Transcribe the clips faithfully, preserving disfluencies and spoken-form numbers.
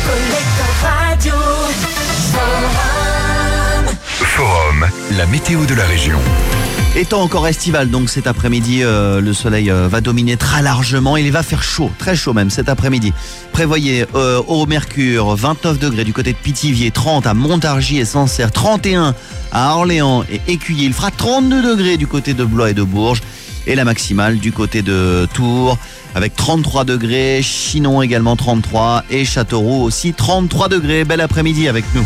Radio. Forum. Forum, la météo de la région. Étant encore estival, donc cet après-midi, euh, le soleil euh, va dominer très largement. Il va faire chaud, très chaud même cet après-midi. Prévoyez euh, au Mercure, vingt-neuf degrés du côté de Pithiviers, trente à Montargis et Sancerre, trente et un à Orléans et Écuyer. Il fera trente-deux degrés du côté de Blois et de Bourges. Et la maximale du côté de Tours avec trente-trois degrés, Chinon également trente-trois et Châteauroux aussi trente-trois degrés. Bel après-midi avec nous.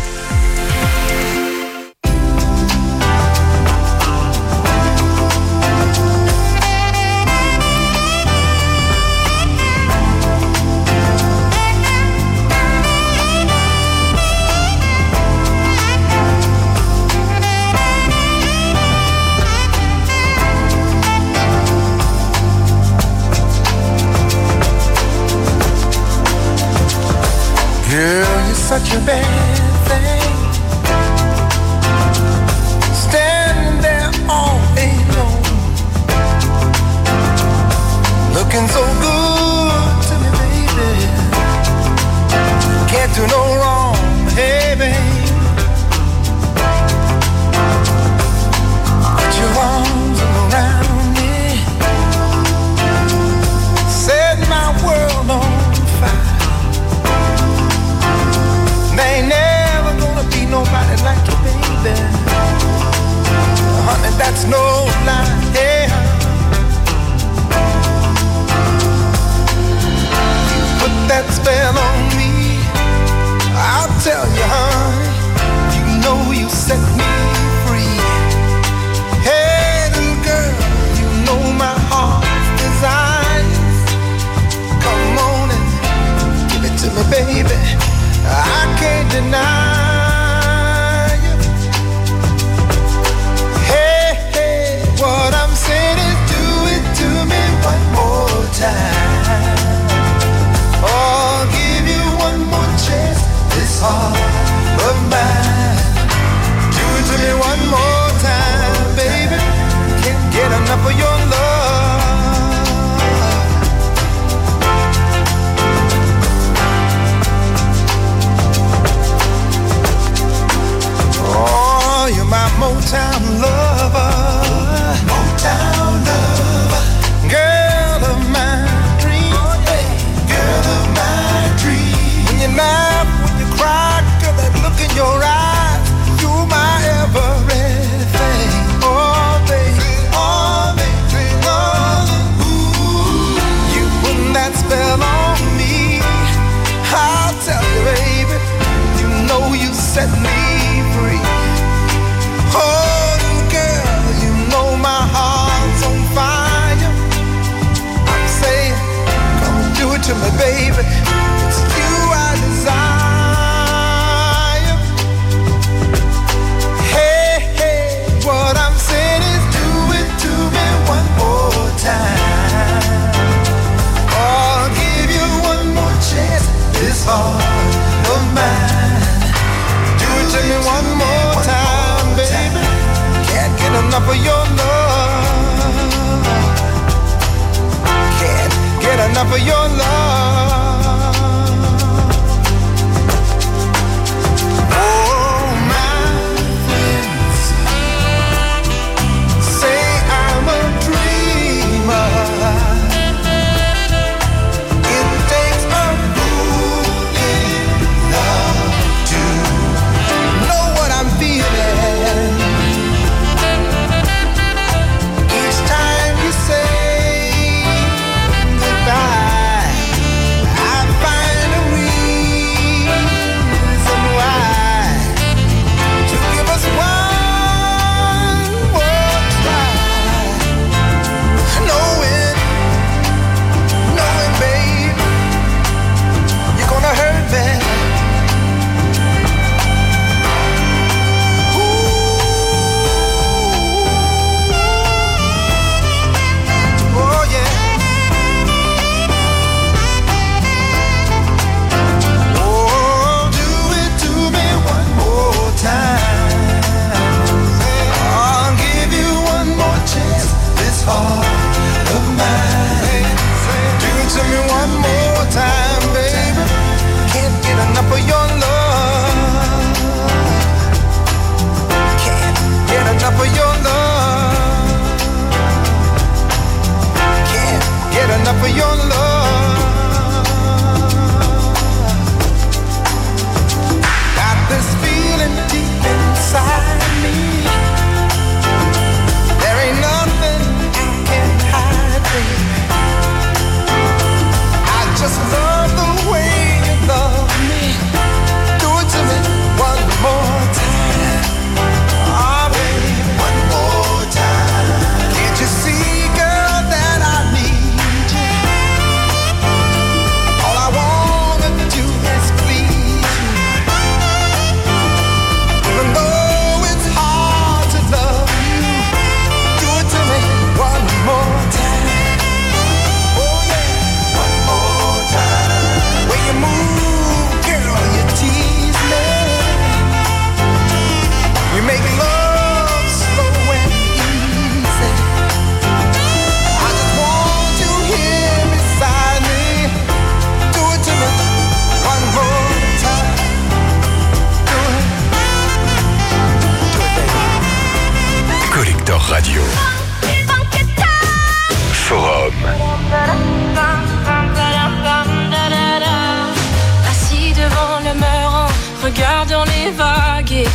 Such a bad thing, standing there all alone, looking so good to me, baby. Can't do no wrong, hey, babe. Put your arms around me, set my world on fire. There ain't never gonna be nobody like you, baby. Honey, that's no lie, yeah. You put that spell on me, I'll tell you, honey. You know you set me free. Hey, little girl, you know my heart's desires. Come on and give it to me, baby. I can't deny you. Hey, hey, what I'm saying is do it to me one more time. I'll give you one more chance, this heart of mine. Do it to me one more time, baby. Can't get enough of your love. Oh, you're my Motown lover, Motown lover, girl of my dreams, girl of my dreams. When you laugh, when you cry, girl, that look in your eyes, you're my everything. Oh, baby, oh, baby, oh, ooh. You put that spell on me, I'll tell you, baby, you know you set me free. Oh, girl, you know my heart's on fire. I'm saying, come do it to me, baby. It's you I desire. Hey, hey, what I'm saying is do it to me one more time. I'll give you one more chance, this heart of mine. Do it to me one more time, baby. Can't get enough of your love. Can't get enough of your love. Oh, my friends say I'm a dreamer. It takes a fool in love to know what I'm feeling. Each time you say goodbye,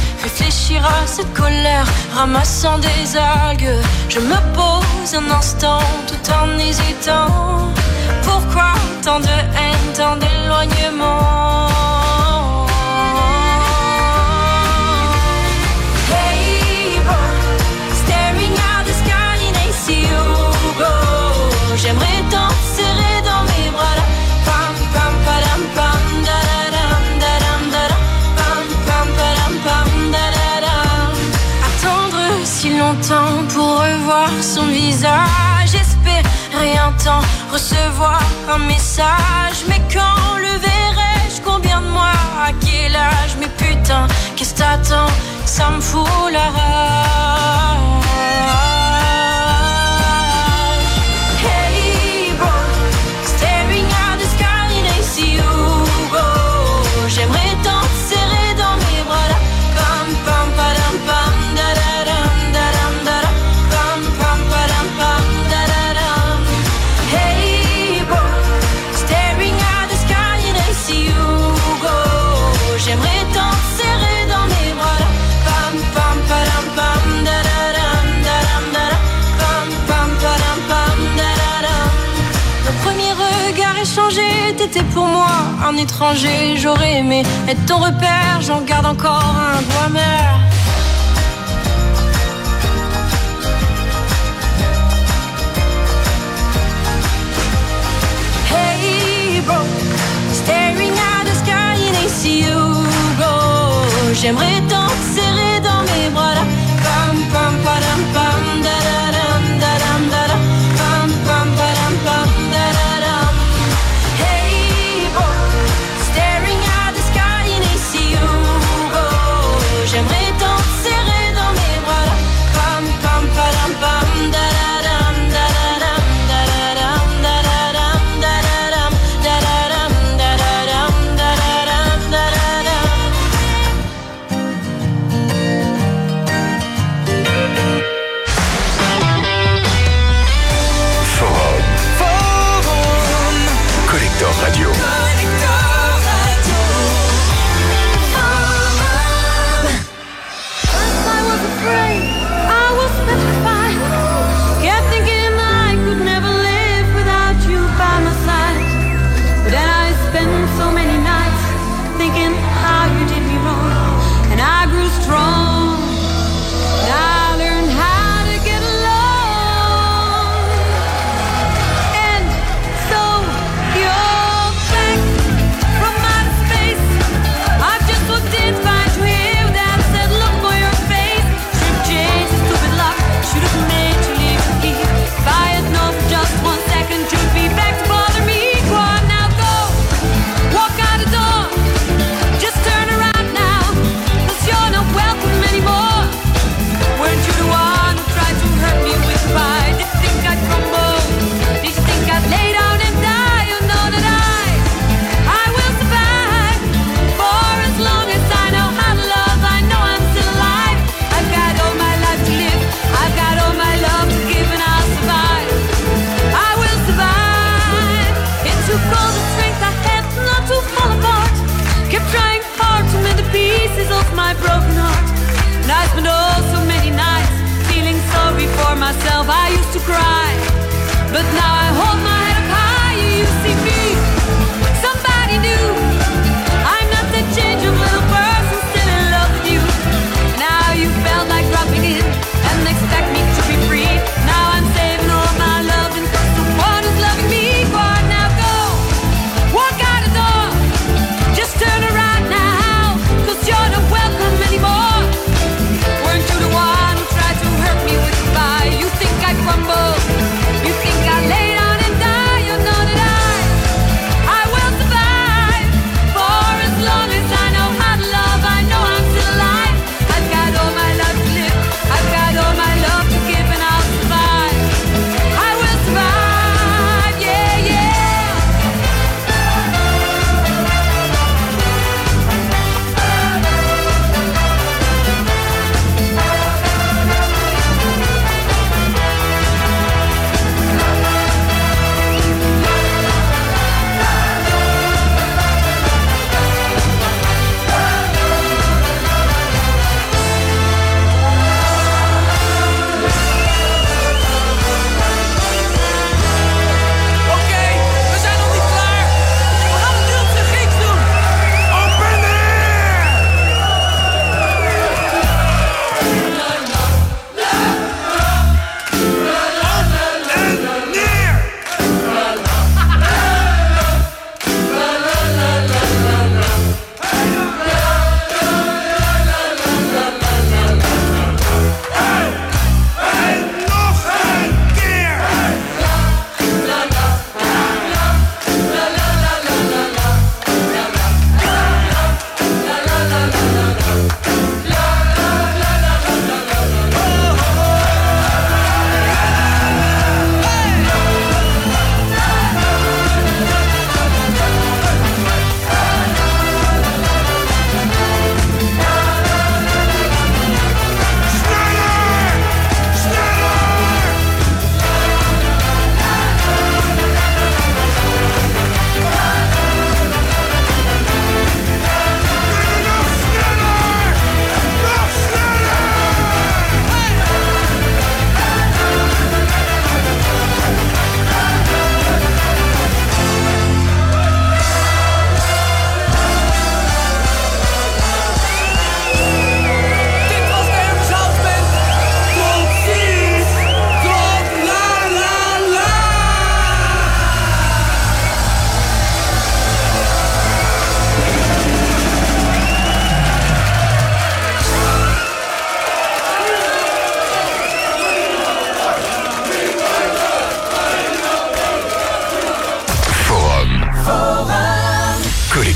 réfléchir à cette colère, ramassant des algues. Je me pose un instant tout en hésitant. Pourquoi tant de haine, tant d'éloignement? Hey boy, staring at the sky and I see you go. J'aimerais tant te serrer dans mes bras là. Pam pam padam pam da da dam da dam da da. Pam pam padam pam da da dam. Attendre si longtemps pour revoir son visage, espérer un temps, recevoir un message. Mais quand le verrai-je, combien de mois, à quel âge? Mais putain, qu'est-ce t'attends? Ça me fout la rage. Hey boy, staring at the sky and I see you go. J'aimerais tant te serrer dans mes bras là. Pam pam padam pam da da dam da dam da da. Pam pam padam pam da da dam. Hey boy, staring at the sky and I see you go. J'aimerais tant te serrer dans mes bras là. Pam pam padam pam da da dam da dam da da. Pam pam padam pam da da dam. Nos premiers regards échangés, t'étais pour moi un étranger. J'aurais aimé être ton repère, j'en garde encore un goût amer. Hey bro, staring at the sky and I see you go. J'aimerais tant te serrer dans mes bras là. Pam pam padam pam da da dam da dam da da. Pam pam padam pam da da dam. Hey boy, staring at the sky and I see you go. J'aimerais tant te serrer dans mes bras là. Pam pam padam pam da da dam da da dam da da dam da da dam da da dam da da dam da da dam da da dam da da dam.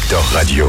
Collector Radio.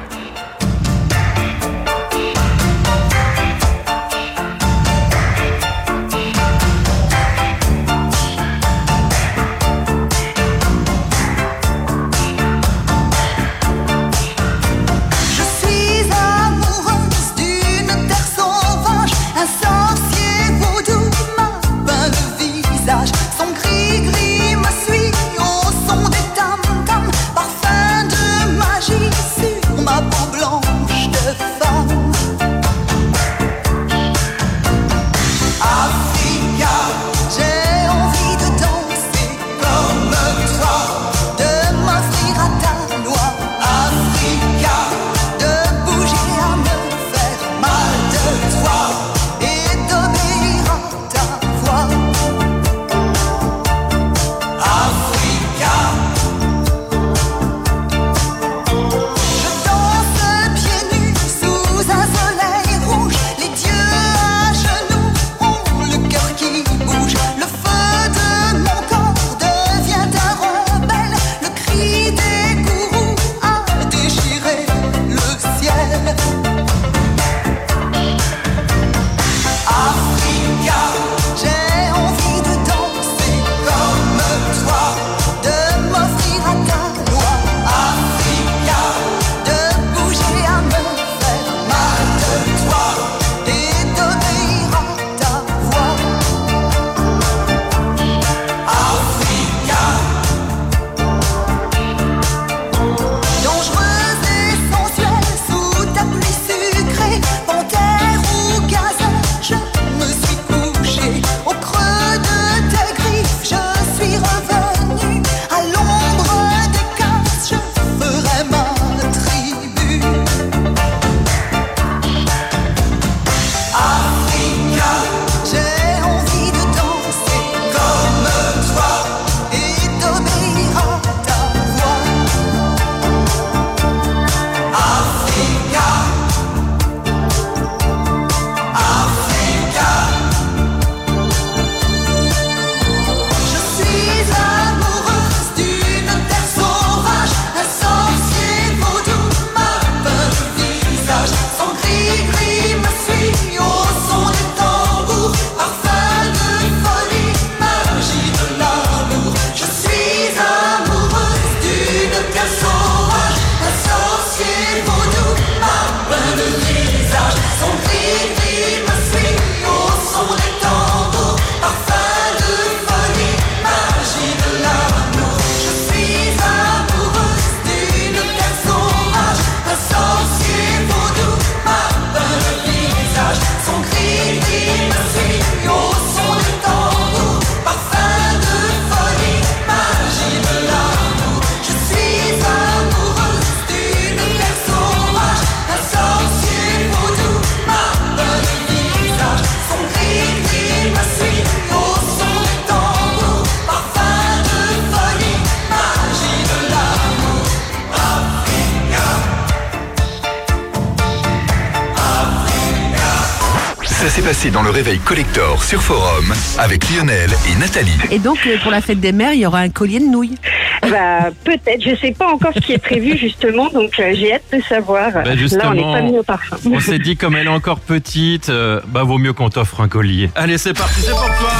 Ça s'est passé dans le Réveil Collector sur Forum avec Lionel et Nathalie. Et donc, pour la fête des mères, il y aura un collier de nouilles. Bah, peut-être, je sais pas encore ce qui est prévu justement, donc euh, j'ai hâte de savoir. Bah Là, on n'est pas mis au parfum. On s'est dit, comme elle est encore petite, euh, bah vaut mieux qu'on t'offre un collier. Allez, c'est parti, c'est pour toi.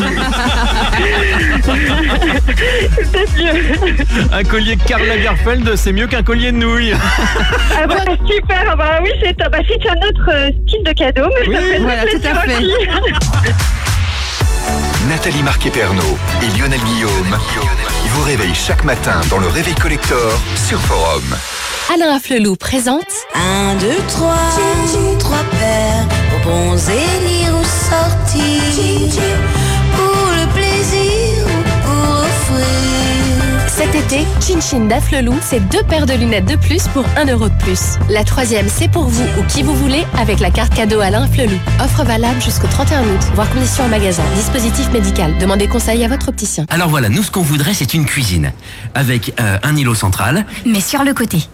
C'est peut-être mieux. Un collier Karl Lagerfeld, c'est mieux qu'un collier de nouilles. Ah bah super, bah oui, c'est, bah, c'est un autre euh, style de cadeau, mais Oui, ça fait voilà, plaisir tout à fait. aussi. Nathalie Marquet-Pernot et Lionel Guillaume vous réveillent chaque matin dans le Réveil Collector sur Forum. Alain Afflelou présente Un, deux, trois, trois paires, bonbons et lire ou sortir, pour le plaisir ou pour offrir. cet été, Chin Chin d'Afflelou, c'est deux paires de lunettes de plus pour un euro de plus. La troisième, c'est pour vous ou qui vous voulez avec la carte cadeau Alain Afflelou. Offre valable jusqu'au trente et un août, voire conditions en magasin. Dispositif médical. Demandez conseil à votre opticien. Alors voilà, nous ce qu'on voudrait c'est une cuisine avec euh, un îlot central. Mais sur le côté. Enfin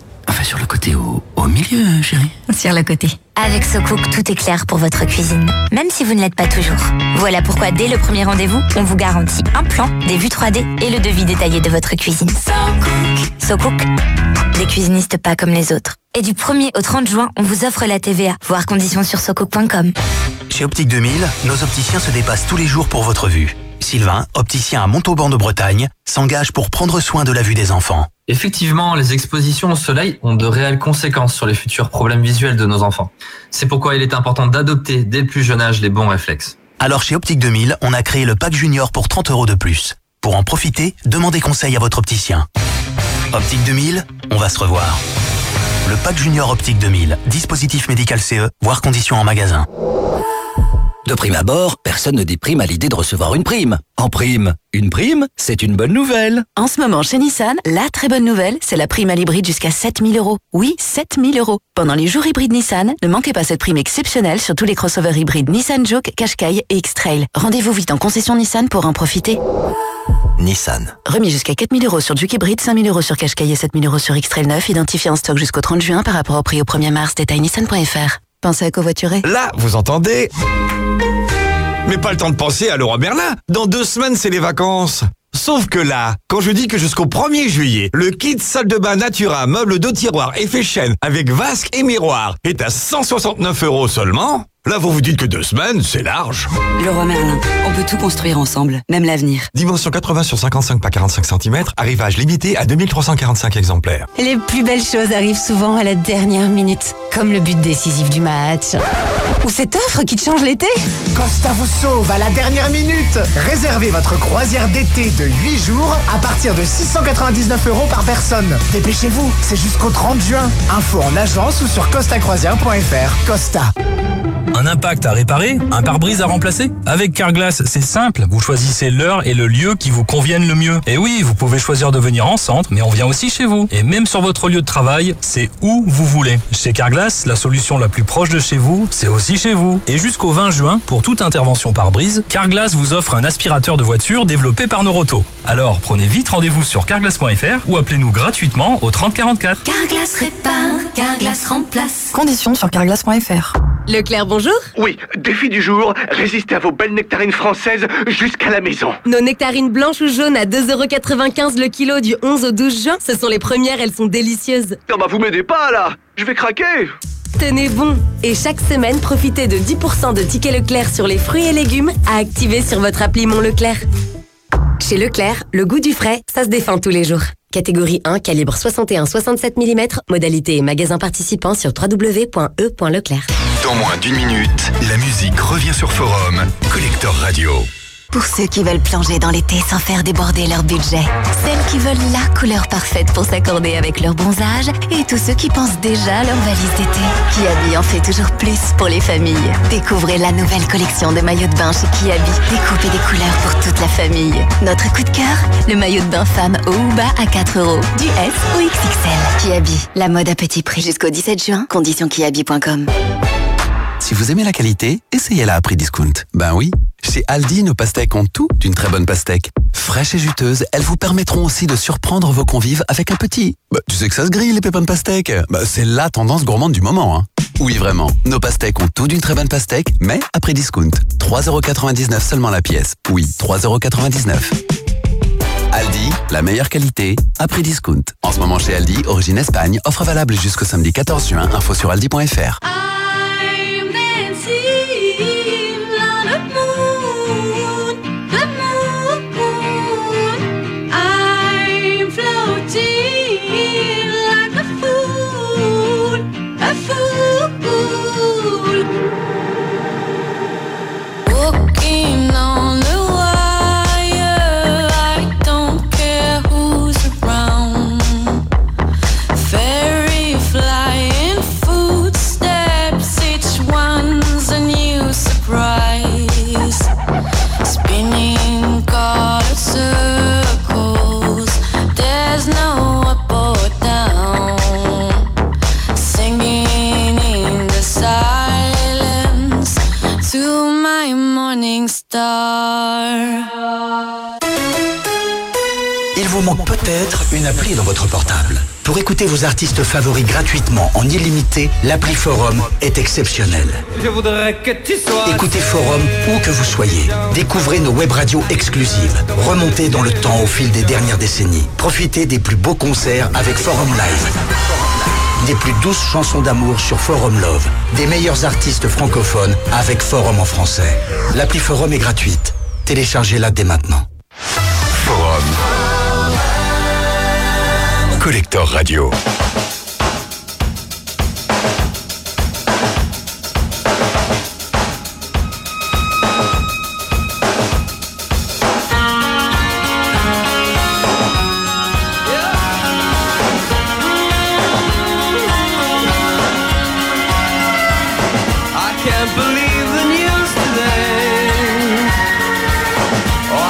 sur le côté ou au milieu, chérie? Sur le côté. Avec SoCook, tout est clair pour votre cuisine, même si vous ne l'êtes pas toujours. Voilà pourquoi, dès le premier rendez-vous, on vous garantit un plan, des vues trois D et le devis détaillé de votre cuisine. SoCook. SoCook, des cuisinistes pas comme les autres. Et du premier au trente juin, on vous offre la T V A. Voir conditions sur socook point com. Chez Optique deux mille, nos opticiens se dépassent tous les jours pour votre vue. Sylvain, opticien à Montauban de Bretagne, s'engage pour prendre soin de la vue des enfants. Effectivement, les expositions au soleil ont de réelles conséquences sur les futurs problèmes visuels de nos enfants. C'est pourquoi il est important d'adopter dès le plus jeune âge les bons réflexes. Alors chez Optique deux mille, on a créé le pack junior pour trente euros de plus. Pour en profiter, demandez conseil à votre opticien. Optique deux mille, on va se revoir. Le pack junior Optique deux mille, dispositif médical C E, voire conditions en magasin. De prime abord, personne ne déprime à l'idée de recevoir une prime. En prime, une prime, c'est une bonne nouvelle. En ce moment, chez Nissan, la très bonne nouvelle, c'est la prime à l'hybride jusqu'à sept mille euros. Oui, sept mille euros. Pendant les jours hybrides Nissan, ne manquez pas cette prime exceptionnelle sur tous les crossovers hybrides Nissan Juke, Qashqai et X-Trail. Rendez-vous vite en concession Nissan pour en profiter. Nissan. Remis jusqu'à quatre mille euros sur Juke hybride, cinq mille euros sur Qashqai et sept mille euros sur X-Trail neuf, identifié en stock jusqu'au trente juin par rapport au prix au premier mars. Détail nissan point f r. Pensez à covoiturer. Là, vous entendez? Mais pas le temps de penser à Leroy Merlin. Dans deux semaines, c'est les vacances. Sauf que là, quand je dis que jusqu'au premier juillet, le kit salle de bain Natura, meuble de tiroir, effet chêne, avec vasque et miroir, est à cent soixante-neuf euros seulement, là vous vous dites que deux semaines, c'est large. Leroy Merlin, on peut tout construire ensemble, même l'avenir. Dimension quatre-vingts sur cinquante-cinq par quarante-cinq centimètres, arrivage limité à deux mille trois cent quarante-cinq exemplaires. Les plus belles choses arrivent souvent à la dernière minute, comme le but décisif du match. Ou cette offre qui te change l'été. Costa vous sauve à la dernière minute. Réservez votre croisière d'été de huit jours à partir de six cent quatre-vingt-dix-neuf euros par personne. Dépêchez-vous, c'est jusqu'au trente juin. Info en agence ou sur costa croisière point f r. Costa. Un impact à réparer, un pare-brise à remplacer? Avec Carglass, c'est simple. Vous choisissez l'heure et le lieu qui vous conviennent le mieux. Et oui, vous pouvez choisir de venir en centre, mais on vient aussi chez vous. Et même sur votre lieu de travail, c'est où vous voulez. Chez Carglass, la solution la plus proche de chez vous, c'est aussi chez vous. Et jusqu'au vingt juin, pour toute intervention pare-brise, Carglass vous offre un aspirateur de voiture développé par Noroto. Alors, prenez vite rendez-vous sur carglass point f r ou appelez-nous gratuitement au trente quarante-quatre. Carglass répare, Carglass remplace. Conditions sur carglass point f r. Leclerc, bonjour. Oui, défi du jour, résistez à vos belles nectarines françaises jusqu'à la maison. Nos nectarines blanches ou jaunes à deux euros quatre-vingt-quinze le kilo du onze au douze juin, ce sont les premières, elles sont délicieuses. Non bah vous m'aidez pas là, je vais craquer. Tenez bon. Et chaque semaine, profitez de dix pour cent de tickets Leclerc sur les fruits et légumes à activer sur votre appli Mon Leclerc. Chez Leclerc, le goût du frais, ça se défend tous les jours. Catégorie un, calibre soixante et un soixante-sept millimètres, modalité et magasin participant sur w w w point e point leclerc. Dans moins d'une minute, la musique revient sur Forum, Collector Radio. Pour ceux qui veulent plonger dans l'été sans faire déborder leur budget, celles qui veulent la couleur parfaite pour s'accorder avec leur bronzage et tous ceux qui pensent déjà à leur valise d'été. Kiabi en fait toujours plus pour les familles. Découvrez la nouvelle collection de maillots de bain chez Kiabi. Des coupes et des couleurs pour toute la famille. Notre coup de cœur, le maillot de bain femme haut ou bas à quatre euros. Du S au X X L. Kiabi, la mode à petit prix. Jusqu'au dix-sept juin, conditions kiabi point com. Si vous aimez la qualité, essayez-la à prix discount. Ben oui, chez Aldi, nos pastèques ont tout d'une très bonne pastèque. Fraîches et juteuses, elles vous permettront aussi de surprendre vos convives avec un petit. Bah, tu sais que ça se grille, les pépins de pastèque. Bah, c'est la tendance gourmande du moment, hein. Oui, vraiment, nos pastèques ont tout d'une très bonne pastèque, mais à prix discount. trois euros quatre-vingt-dix-neuf seulement la pièce. Oui, trois euros quatre-vingt-dix-neuf. Aldi, la meilleure qualité, à prix discount. En ce moment chez Aldi, origine Espagne, offre valable jusqu'au samedi quatorze juin, info sur aldi point f r. Il vous manque peut-être une appli dans votre portable. Pour écouter vos artistes favoris gratuitement en illimité, l'appli Forum est exceptionnelle. Je voudrais que tu sois. Écoutez Forum où que vous soyez. Découvrez nos web radios exclusives. Remontez dans le temps au fil des dernières décennies. Profitez des plus beaux concerts avec Forum Live. Des plus douces chansons d'amour sur Forum Love. Des meilleurs artistes francophones avec Forum en français. L'appli Forum est gratuite. Téléchargez-la dès maintenant. Forum. Collector Radio.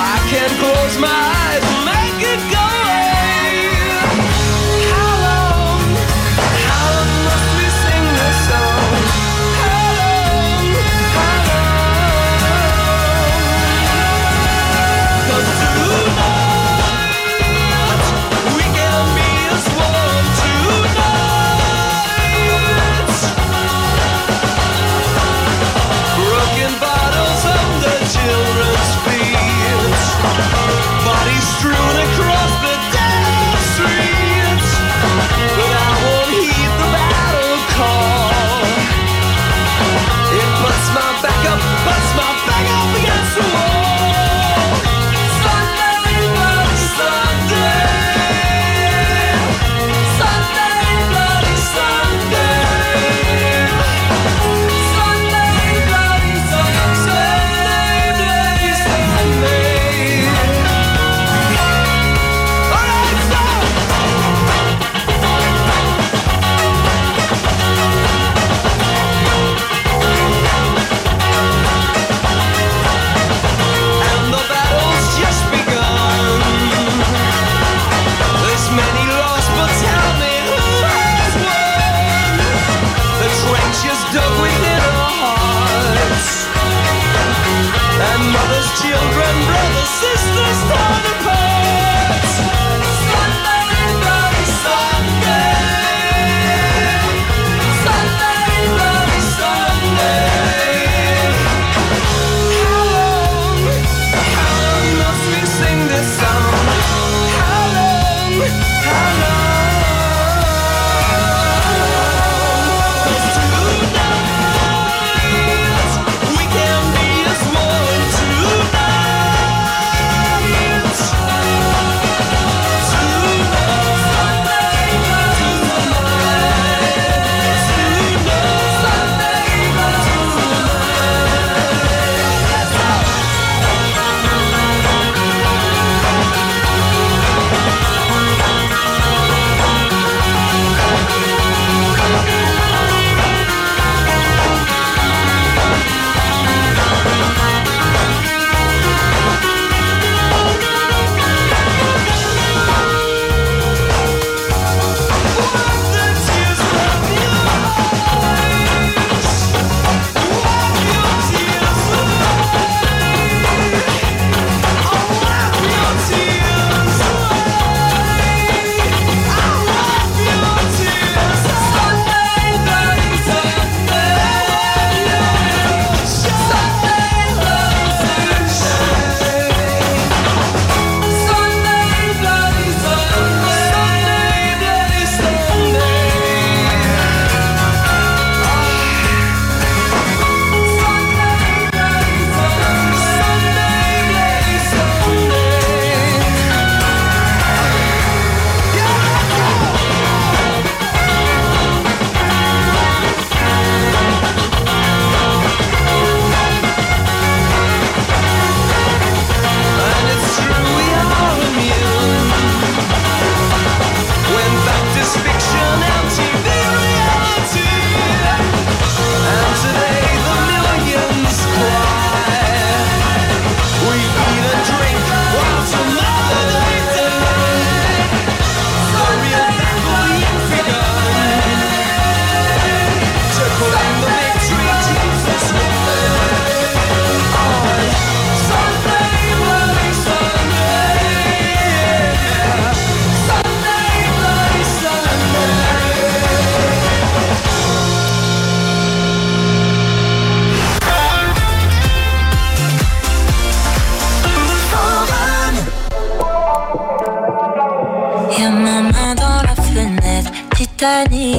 Close my eyes and make it go away. How long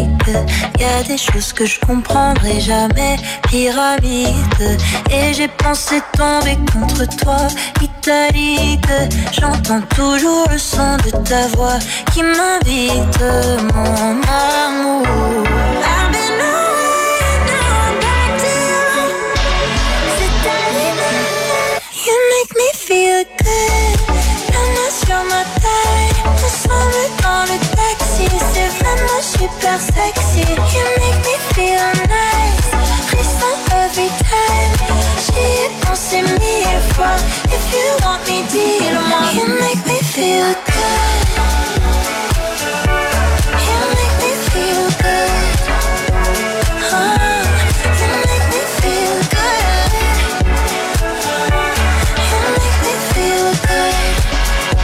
Y a des choses que je comprendrai jamais. Pyramide. Et j'ai pensé tomber contre toi. Italique. J'entends toujours le son de ta voix qui m'invite, mon amour. I've been away, now I'm back to you. C'est ta ligne. You make me feel good. La main sur ma taille. Ensemble dans le taxi. C'est vraiment super sexy. You make me feel nice. Frisson every time. J'y ai pensé mille fois. If you want me, dis-le-moi. You make me feel good. You make me feel good. Oh, you make me feel good. You make me feel good.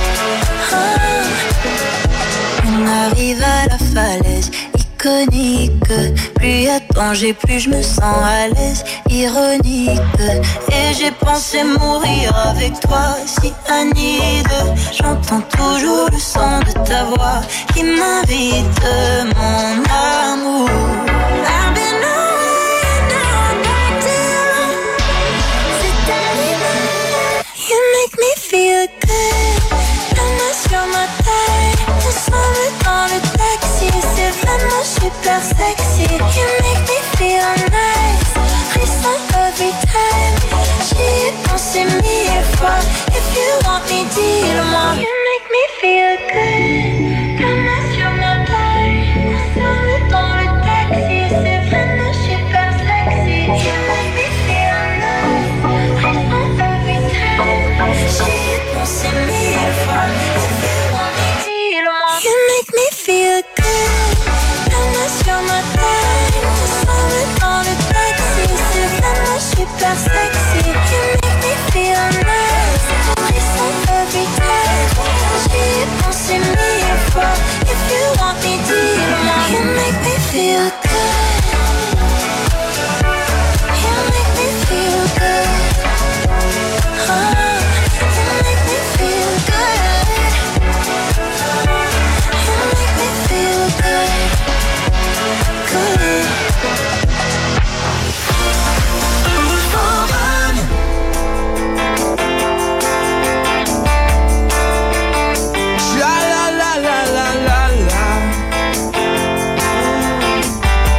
Oh. On arrive à la falaise iconique. Plus y a de danger, plus je me sens à l'aise. Ironique. Et j'ai pensé mourir avec toi, si Anide. J'entends toujours le son de ta voix qui m'invite, mon amour. I've been away, now I'm back to you. C'est ta ligne. You make me feel good. La main sur ma taille. Ensemble dans le taxi. C'est vraiment super sexy. You make me feel nice. Frisson every time. J'y ai pensé mille fois. If you want me, dis-le-moi. You make me feel good. La main sur ma taille. Ensemble dans le taxi. C'est vraiment super sexy. You make me feel nice. Frisson every time. J'y ai pensé mille fois. If you want me, dis-le-moi. You make me feel good. La main sur ma taille. Ensemble dans le taxi. C'est vraiment super sexy. You make me feel nice. Frisson every time. J'y ai pensé mille fois. If you want me, dis-le-moi. You make me feel good. You make me feel good. Oh, you make me feel good. You make me feel good. Good. La la la la la la la.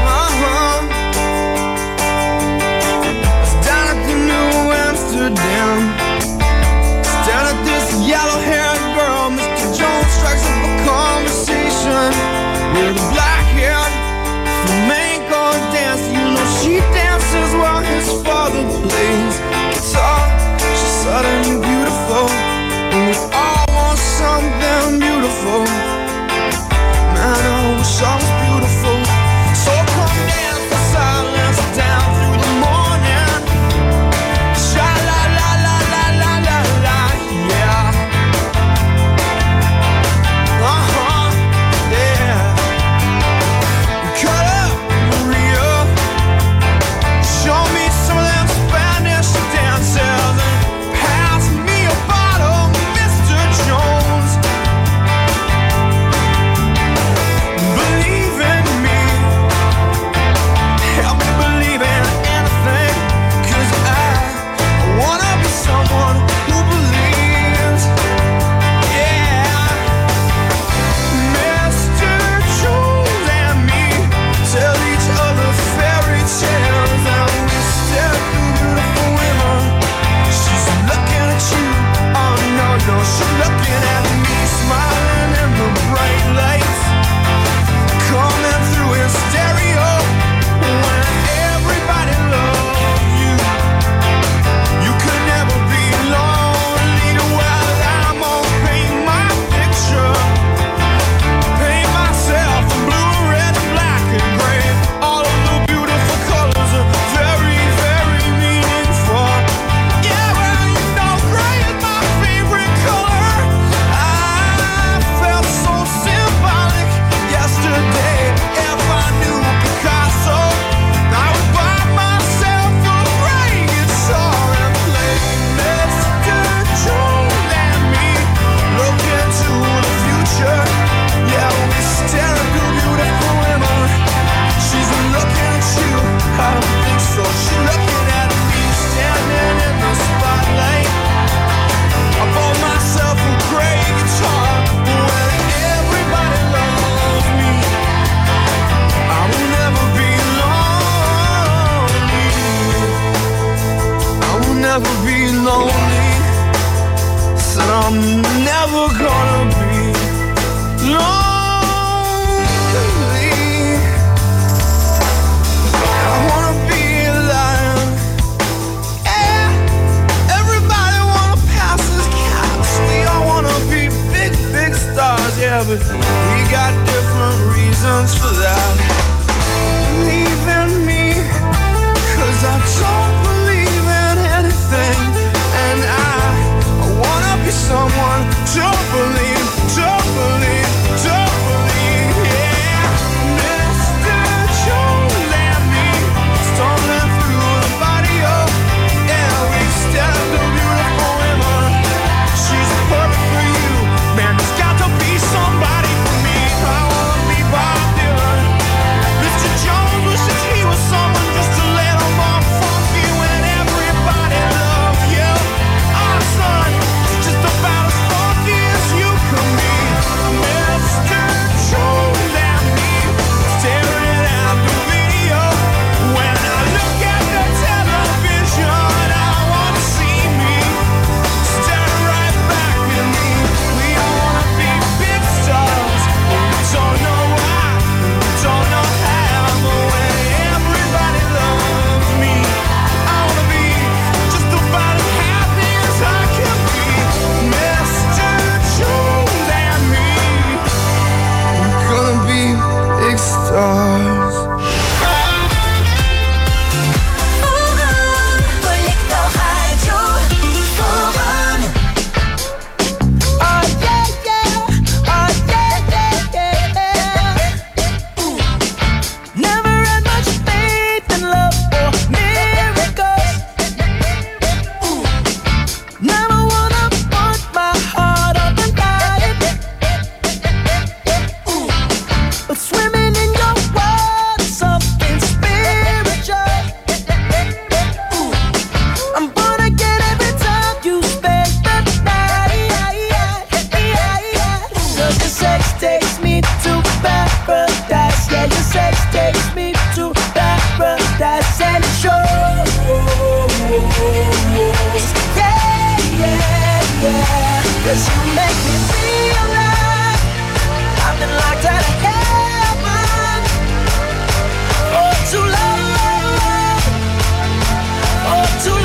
'cause you make me feel like I've been locked out of heaven for too long, for too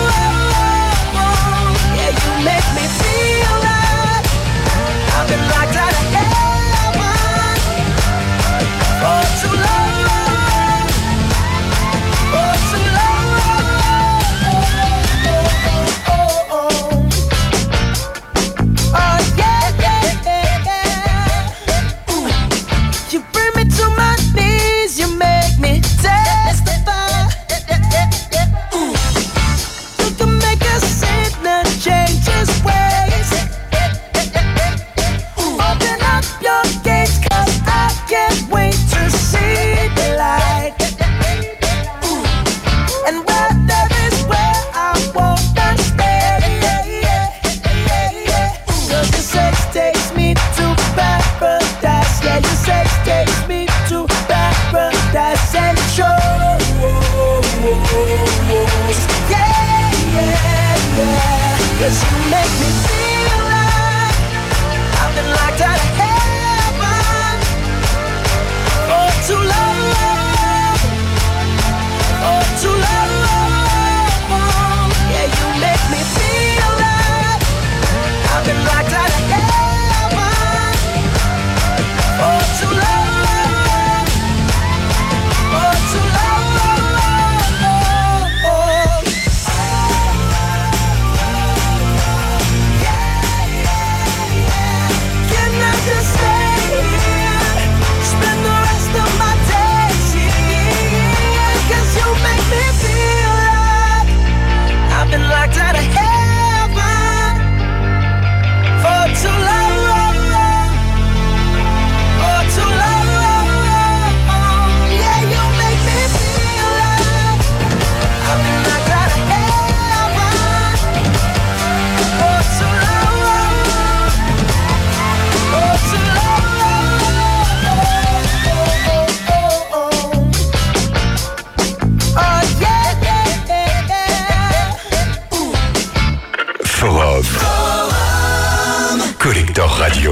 long. Yeah, you make me feel like I've been locked out of heaven for too long, for too long. Oh, oh, oh. Oh, yeah, yeah, yeah, yeah. Ooh. You bring me to my knees, you make me testify. Ooh. You can make a sinner change his ways. Ooh. Open up your gates, 'cause I can't wait to see the light. Ooh. And where there is where I wanna stay. Cause your sex takes me to paradise. Yeah, your sex takes me to paradise and shows. Yeah, yeah, yeah. Cause you make me feel like I've been locked out of heaven for too long, for too long. Yeah, you make me feel like I've been locked out of heaven for too long, for too long. Can I just stay here, spend the rest of my days here? 'Cause you make me feel like I've been locked out of heaven for too long, for too long. Yeah, you make me feel like I've been locked out of heaven for too long, for too long. Oh, yeah, yeah, yeah, yeah. Ooh. Forum. Collector Radio.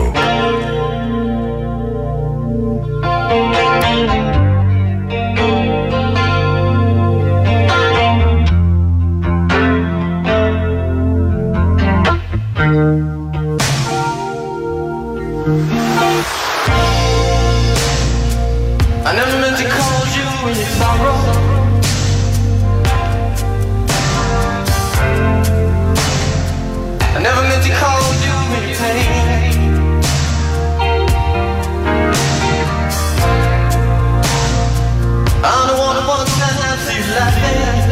I never meant to call you in your sorrow. I never meant to call you in your pain. I don't want to walk down see you laughing.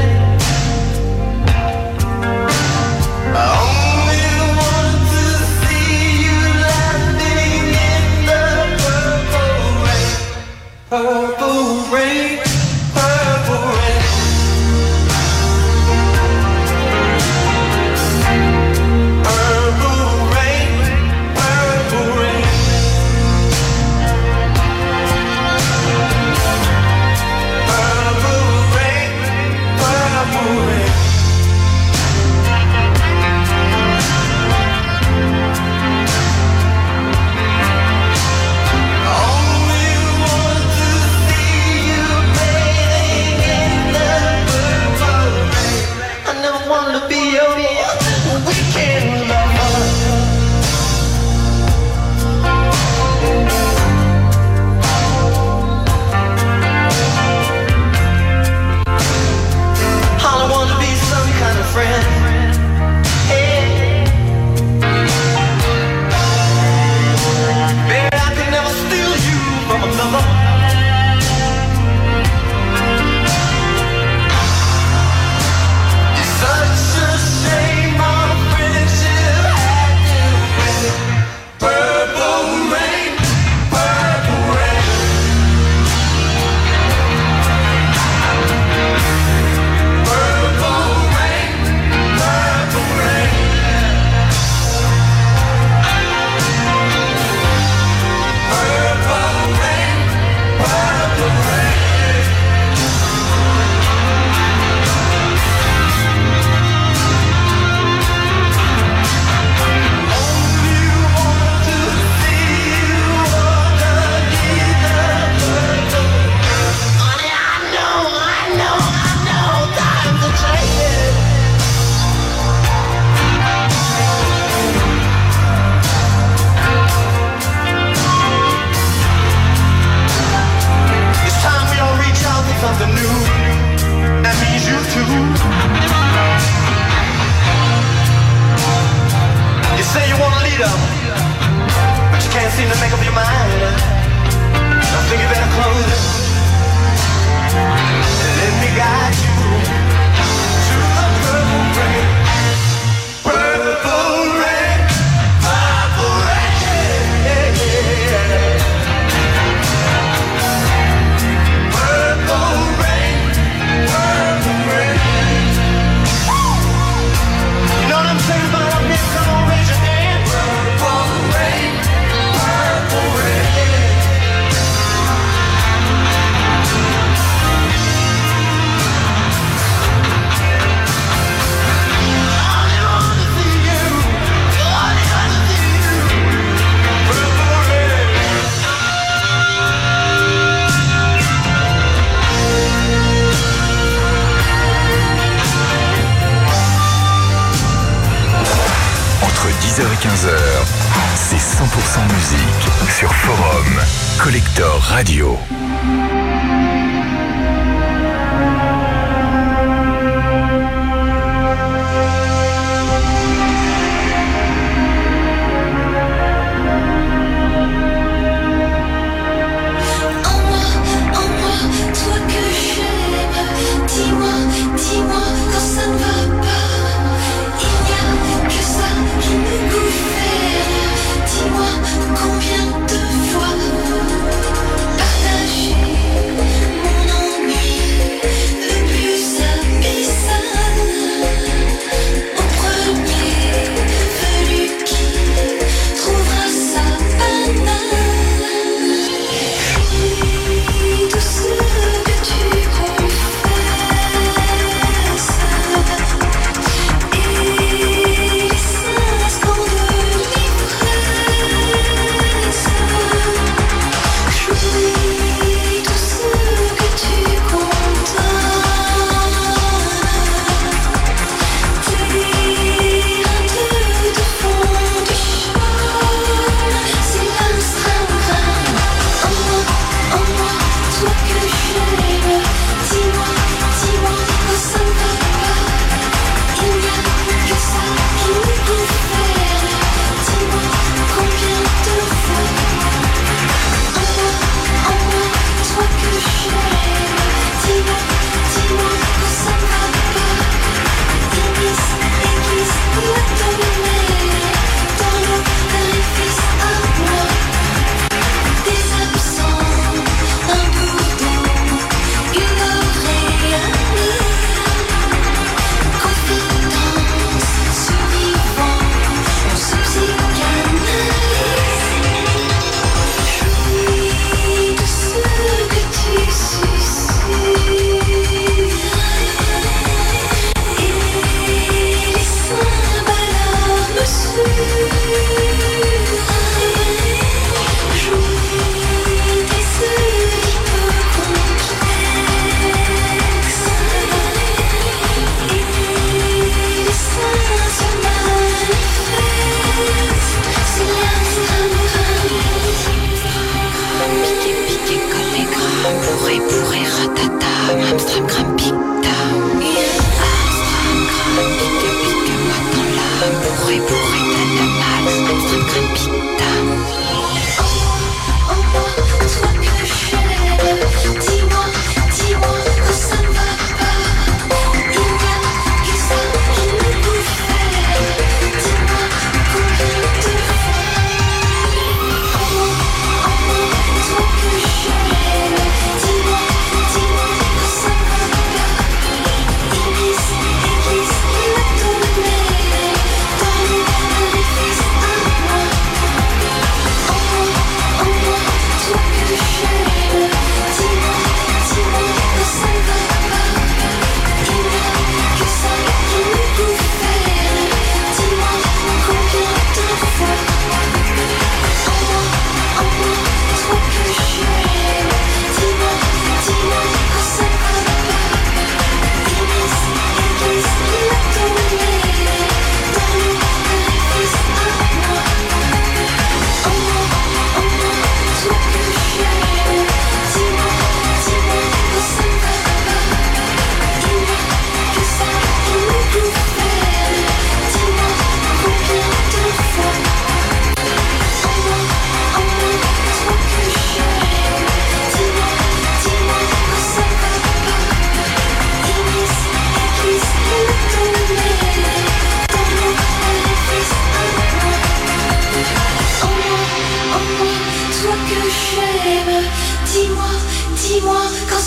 I only want to see you laughing in the purple rain. Purple rain, purple rain. Purple rain, purple rain. Purple rain, something new. That means you too. You say you want a leader, but you can't seem to make up your mind. I think you better close it and let me guide you to the purple rain. Purple rain, purple rain, yeah, yeah. Purple rain, purple rain. You know what I'm saying about up here? Come on, raise your hand. Purple rain, purple rain. Entre dix heures et quinze heures, c'est cent pour cent musique sur Forum Collector Radio. Combien de fois partager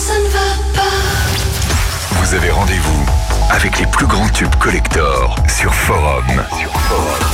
ça ne va pas. Vous avez rendez-vous avec les plus grands tubes collector sur Forum. Sur Forum.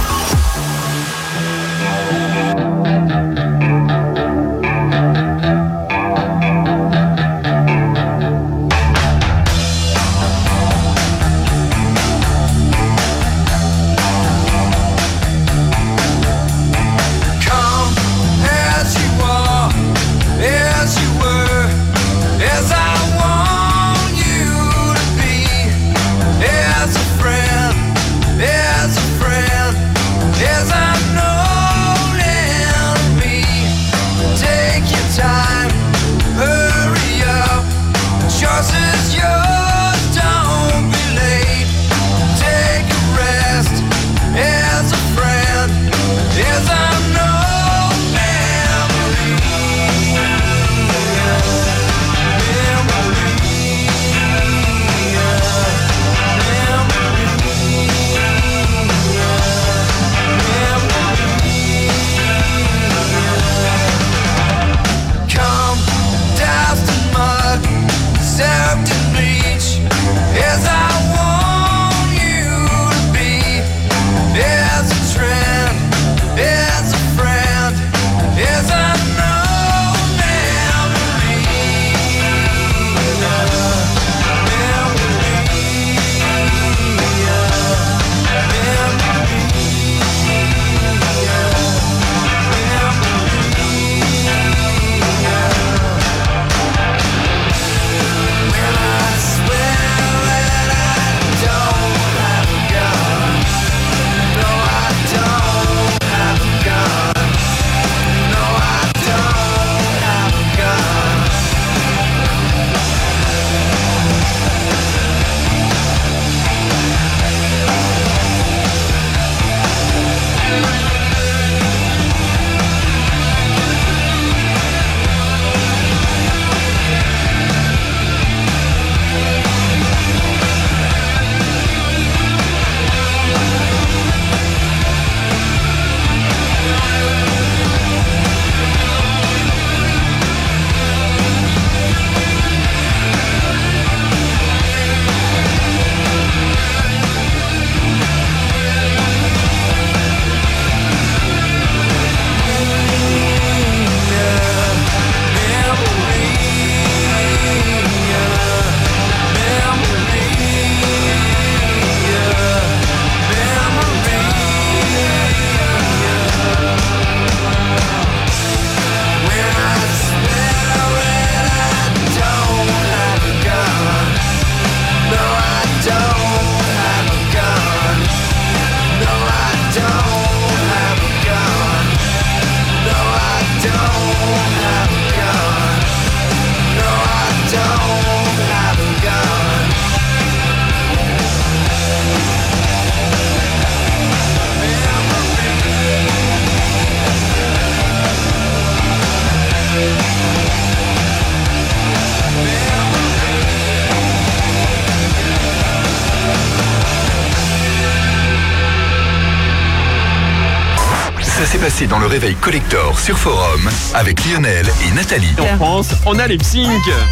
Ça s'est passé dans le réveil collector sur Forum avec Lionel et Nathalie. En France, on a les Psync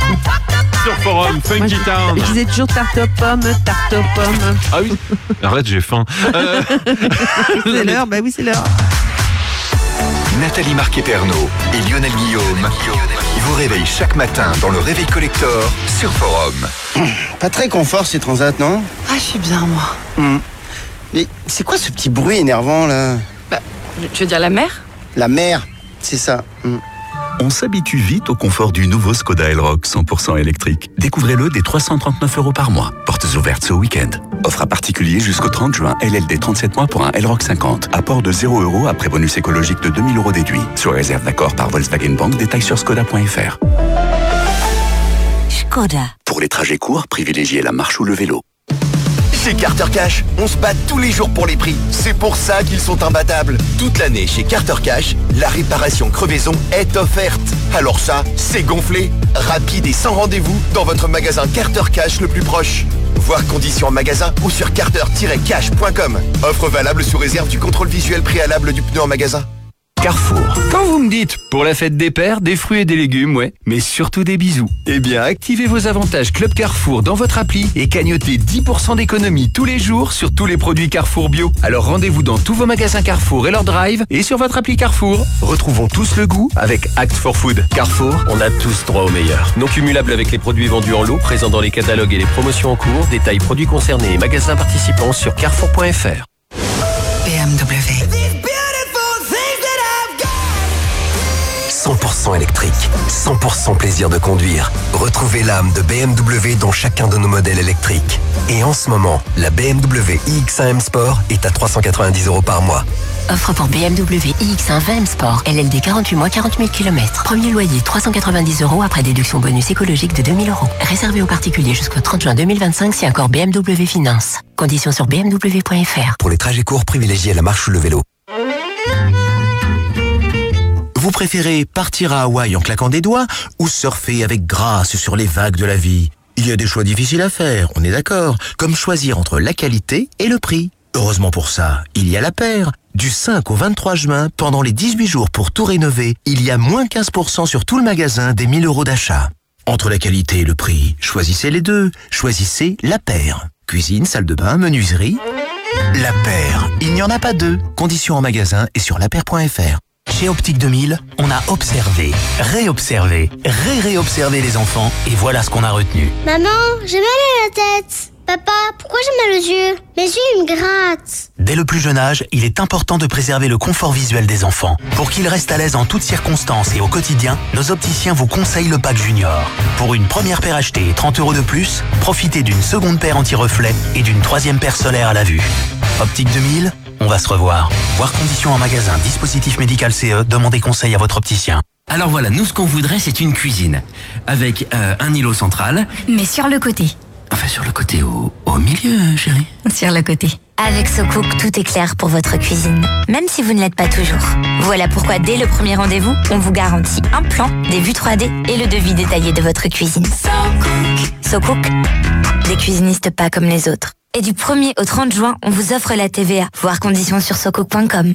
sur Forum, Funky Moi, Town. Je disais toujours tarte aux pommes, tarte aux pommes. Ah oui, arrête, j'ai faim. Euh... C'est l'heure, bah oui, c'est l'heure. Nathalie Marquet-Pernot et Lionel Guillaume vous réveillent chaque matin dans le réveil collector sur Forum. Pas très confort ces transats, non? Ah, je suis bien, moi. Mmh. Mais c'est quoi ce petit bruit énervant, là? Bah, tu veux dire la mer? La mer, c'est ça. Mmh. On s'habitue vite au confort du nouveau Skoda Elroq cent pour cent électrique. Découvrez-le dès trois cent trente-neuf euros par mois. Portes ouvertes ce week-end. Offre à particulier jusqu'au trente juin. L L D trente-sept mois pour un Elroq cinquante. Apport de zéro euros après bonus écologique de deux mille euros déduit. Sur réserve d'accord par Volkswagen Bank. Détails sur skoda point f r. Skoda. Pour les trajets courts, privilégiez la marche ou le vélo. Chez Carter Cash, on se bat tous les jours pour les prix. C'est pour ça qu'ils sont imbattables. Toute l'année chez Carter Cash, la réparation crevaison est offerte. Alors ça, c'est gonflé. Rapide et sans rendez-vous dans votre magasin Carter Cash le plus proche. Voir conditions en magasin ou sur carter tiret cash point com. Offre valable sous réserve du contrôle visuel préalable du pneu en magasin. Carrefour. Quand vous me dites, pour la fête des pères, des fruits et des légumes, ouais, mais surtout des bisous. Eh bien, activez vos avantages Club Carrefour dans votre appli et cagnotez dix pour cent d'économie tous les jours sur tous les produits Carrefour Bio. Alors rendez-vous dans tous vos magasins Carrefour et leur drive et sur votre appli Carrefour. Retrouvons tous le goût avec Act for Food. Carrefour, on a tous droit au meilleur. Non cumulable avec les produits vendus en lot, présents dans les catalogues et les promotions en cours. Détails produits concernés et magasins participants sur carrefour point f r. B M W. cent pour cent électrique, cent pour cent plaisir de conduire. Retrouvez l'âme de B M W dans chacun de nos modèles électriques. Et en ce moment, la B M W i X un M Sport est à trois cent quatre-vingt-dix euros par mois. Offre pour B M W i X un vingt M Sport. L L D quarante-huit mois, quarante mille kilomètres. Premier loyer trois cent quatre-vingt-dix euros après déduction bonus écologique de deux mille euros. Réservé aux particuliers jusqu'au trente juin deux mille vingt-cinq si accord B M W Finance. Conditions sur b m w point f r. Pour les trajets courts, privilégiez la marche ou le vélo. Vous préférez partir à Hawaï en claquant des doigts ou surfer avec grâce sur les vagues de la vie? Il y a des choix difficiles à faire, on est d'accord, comme choisir entre la qualité et le prix. Heureusement pour ça, il y a La Paire. Du cinq au vingt-trois juin, pendant les dix-huit jours pour tout rénover, il y a moins quinze pour cent sur tout le magasin des mille euros d'achat. Entre la qualité et le prix, choisissez les deux. Choisissez La Paire. Cuisine, salle de bain, menuiserie. La Paire, il n'y en a pas deux. Conditions en magasin et sur la paire point f r. Chez Optique deux mille, on a observé, réobservé, ré-réobservé les enfants et voilà ce qu'on a retenu. Maman, j'ai mal à la tête. Papa, pourquoi j'ai mal aux yeux? Mes yeux, ils me grattent. Dès le plus jeune âge, il est important de préserver le confort visuel des enfants. Pour qu'ils restent à l'aise en toutes circonstances et au quotidien, nos opticiens vous conseillent le pack Junior. Pour une première paire achetée et trente euros de plus, profitez d'une seconde paire anti-reflet et d'une troisième paire solaire à la vue. Optique deux mille, on va se revoir. Voir conditions en magasin, dispositif médical C E, demandez conseil à votre opticien. Alors voilà, nous ce qu'on voudrait c'est une cuisine. Avec euh, un îlot central. Mais sur le côté. Enfin sur le côté, au, au milieu, chérie. Sur le côté. Avec SoCook, tout est clair pour votre cuisine. Même si vous ne l'êtes pas toujours. Voilà pourquoi dès le premier rendez-vous, on vous garantit un plan, des vues trois D et le devis détaillé de votre cuisine. SoCook. SoCook, des cuisinistes pas comme les autres. Et du premier au trente juin, on vous offre la T V A. Voir conditions sur socook point com.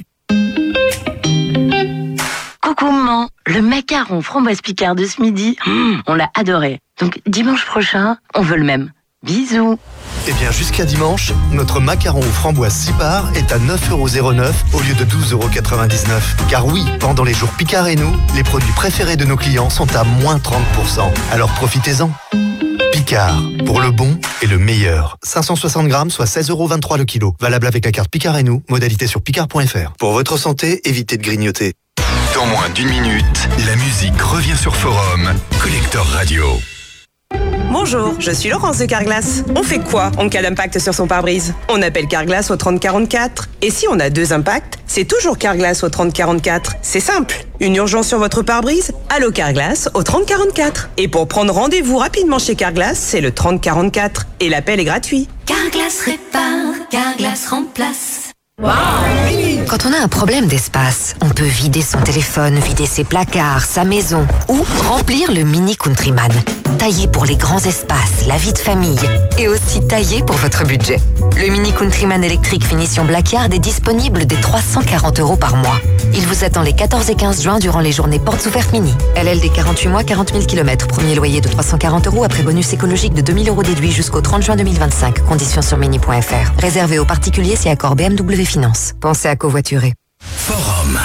Coucou maman, le macaron framboise Picard de ce midi, mmh, on l'a adoré. Donc dimanche prochain, on veut le même. Bisous. Eh bien jusqu'à dimanche, notre macaron aux framboises six parts est à neuf euros zéro neuf au lieu de douze euros quatre-vingt-dix-neuf. Car oui, pendant les jours Picard et nous, les produits préférés de nos clients sont à moins trente pour cent. Alors profitez-en. Picard, pour le bon et le meilleur. cinq cent soixante grammes, soit seize euros vingt-trois le kilo. Valable avec la carte Picard et nous, modalité sur picard point f r. Pour votre santé, évitez de grignoter. Dans moins d'une minute, la musique revient sur Forum. Collector Radio. Bonjour, je suis Laurence de Carglass. On fait quoi en cas d'impact sur son pare-brise? On appelle Carglass au trente quarante-quatre. Et si on a deux impacts, c'est toujours Carglass au trente quarante-quatre. C'est simple. Une urgence sur votre pare-brise? Allô Carglass au trente quarante-quatre. Et pour prendre rendez-vous rapidement chez Carglass, c'est le trente quarante-quatre. Et l'appel est gratuit. Carglass répare, Carglass remplace. Wow. Quand on a un problème d'espace, on peut vider son téléphone, vider ses placards, sa maison ou remplir le Mini Countryman. Taillé pour les grands espaces, la vie de famille et aussi taillé pour votre budget. Le Mini Countryman électrique finition Blackyard est disponible dès trois cent quarante euros par mois. Il vous attend les quatorze et quinze juin durant les journées portes ouvertes mini. L L D quarante-huit mois, quarante mille kilomètres. Premier loyer de trois cent quarante euros après bonus écologique de deux mille euros déduit jusqu'au trente juin deux mille vingt-cinq. Conditions sur mini point f r. Réservé aux particuliers si accord B M W Finance. Pensez à covoiturer. Forum.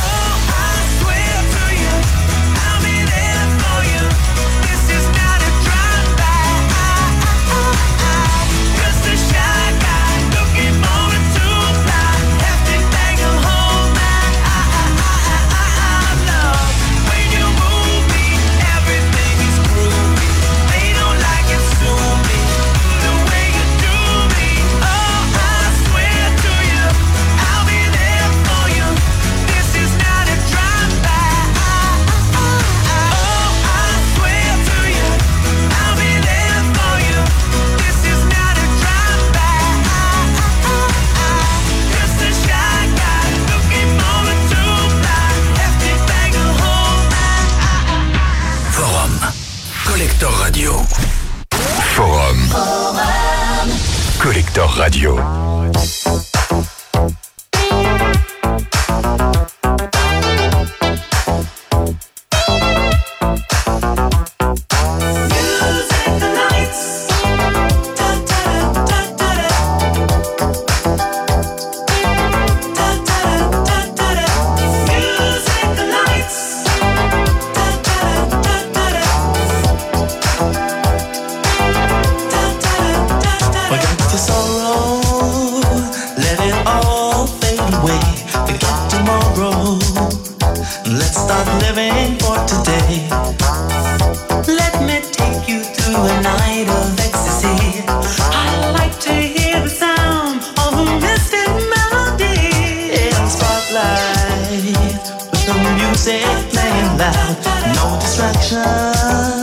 Collector Radio. Forum. Forum. Collector Radio. state of ecstasy. I like to hear the sound of a mystic melody. In spotlight, with the music playing loud, no distraction.